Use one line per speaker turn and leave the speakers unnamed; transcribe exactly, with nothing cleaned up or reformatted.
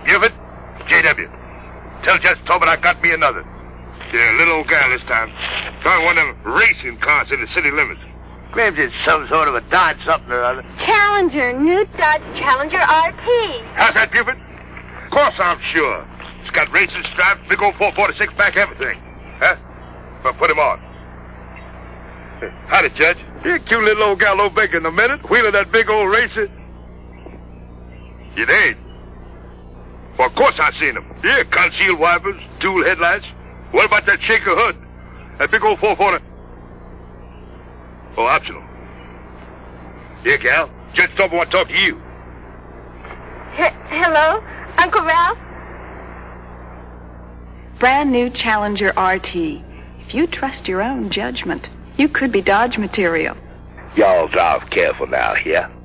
Buford, J W, tell Judge Tobin I got me another. Yeah, little old gal this time. Found one of them racing cars in the city limits.
Claims it's some sort of a Dodge something or other.
Challenger, new Dodge Challenger R T.
How's that, Buford? Of course I'm sure. It's got racing stripes, big old four forty-six back, everything. Huh? Well, put him on. Howdy, Judge.
You cute little old gal no bigger in a minute, wheeling that big old racer.
It ain't. Well, of course I seen him. Yeah, concealed wipers, dual headlights. What about that shaker hood? That big old four forty. Oh, optional. Yeah, gal. Judge Tobin want to talk to you.
H- hello, Uncle Ralph?
Brand new Challenger R T. If you trust your own judgment, you could be Dodge material.
Y'all drive careful now, yeah?